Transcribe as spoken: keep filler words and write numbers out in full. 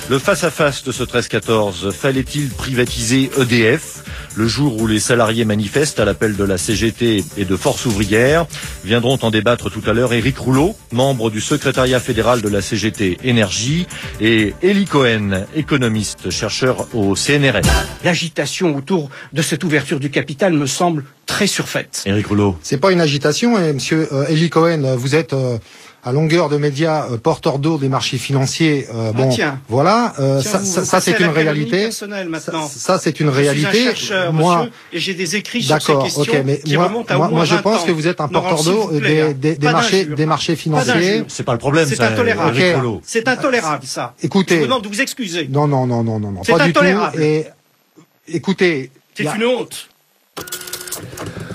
Le face-à-face de ce treize quatorze, fallait-il privatiser E D F? Le jour où les salariés manifestent à l'appel de la C G T et de Force ouvrière. Viendront en débattre tout à l'heure Éric Rouleau, membre du secrétariat fédéral de la C G T Énergie, et Elie Cohen, économiste, chercheur au C N R S. L'agitation autour de cette ouverture du capital me semble très surfaite. Éric Rouleau. C'est pas une agitation, et monsieur euh, Elie Cohen, vous êtes euh, à longueur de médias euh, porteur d'eau des marchés financiers. Euh, bon, ah, tiens. voilà, euh, tiens, ça, vous, ça, vous ça c'est une réalité. Ça, ça c'est une réalité. Je suis un chercheur, moi, monsieur, et j'ai des écrits sur ces questions okay, mais qui moi, remontent à moi, au moins moi je vingt pense ans. que vous êtes un porteur d'eau des, plaît, des, des marchés, des marchés financiers. C'est pas le problème. C'est intolérable. Okay. C'est intolérable, ça. Écoutez, je vous demande de vous excuser. Non, non, non, non, non, non, c'est pas intolérable. du tout. Et écoutez, c'est a... une honte.